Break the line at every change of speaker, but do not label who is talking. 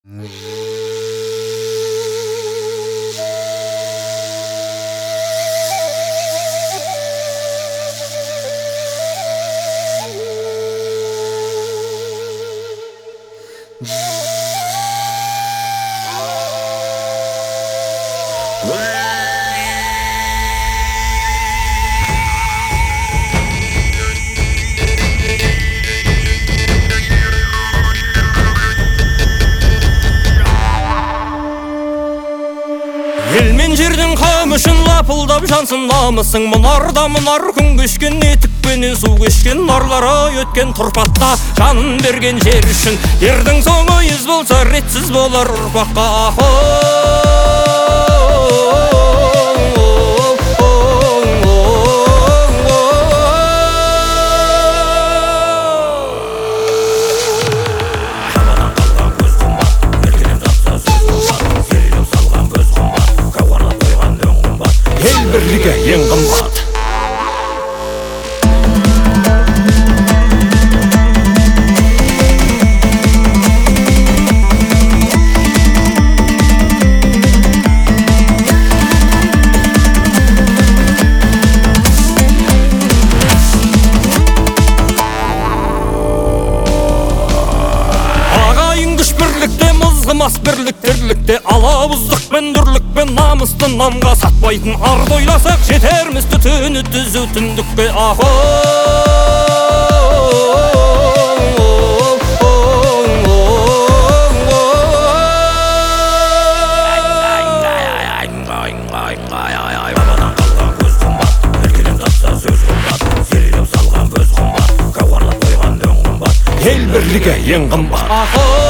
Елмен жердің қамышын лапылдап жансын намысың. Мұнарда мұнар күн кешкен, етікпенен су кешкен, нарлары өткен тұрпатта жанын берген жер үшін. Ердің соңы ез болса ретсіз болар ұрпаққа. Ел бірлігі ең қымбат. Ағайын күш бірлікте, мызғымас бірлік тірлікте, алауыздықпен дүрлікпен намысты намға сатпайтын арды ойласақ жетерміз түтіні түзу түндікке. Бабадан қалған көз қымбат, меркеден тапса сөз қымбат, зерелеп салған көз қымбат, қауарлап қойған дөң қымбат. Ел бірлігі ең қымбат.